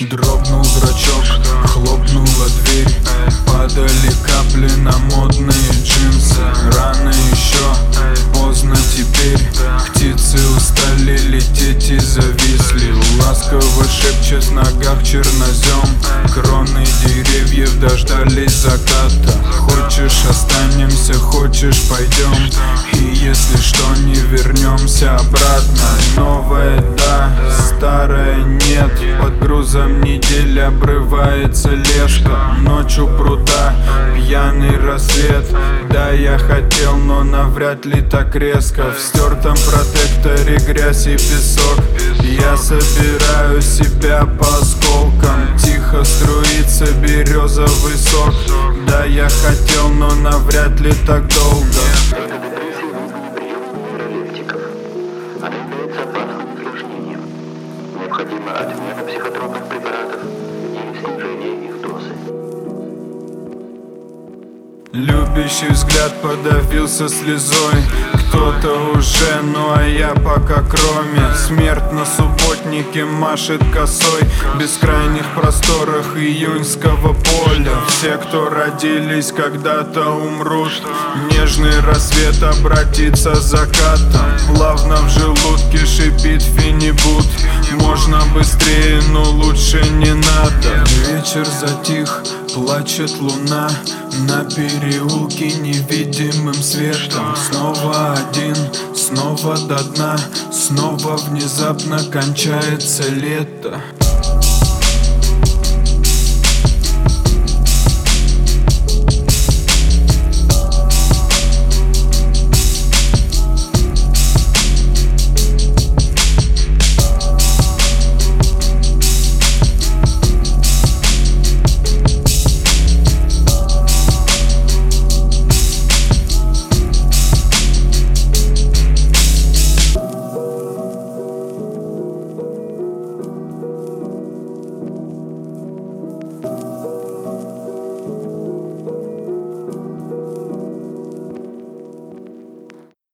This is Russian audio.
Дрогнул зрачок, хлопнула дверь. Падали капли на модные джинсы. Рано еще, поздно теперь. Птицы устали лететь и зависли. Ласково шепчет в ногах чернозем. Кроны деревьев дождались заката. Хочешь останемся, хочешь пойдем. И если что, не вернемся обратно. Новое да, старое нет. Под грузом недели обрывается леска. Ночью пруда, пьяный рассвет. Да, я хотел, но навряд ли так резко. В стертом протекторе грязь и песок. Я собираю себя по осколкам. Тихо струится березовый сок. Да, я хотел, но навряд ли так долго. Необходима отмена психотропных препаратов и снижение их дозы. Любящий взгляд подавился слезой. Кто-то уже, ну а я пока кроме. Смерть на субботнике машет косой. В бескрайних просторах июньского поля. Все, кто родились, когда-то умрут. Нежный рассвет обратится закатом. Плавно в желудке шипит фенибут. Можно быстрее, но лучше не надо. Вечер затих, плачет луна. На переулке невидимым светом. Снова один, снова до дна. Снова внезапно кончается лето.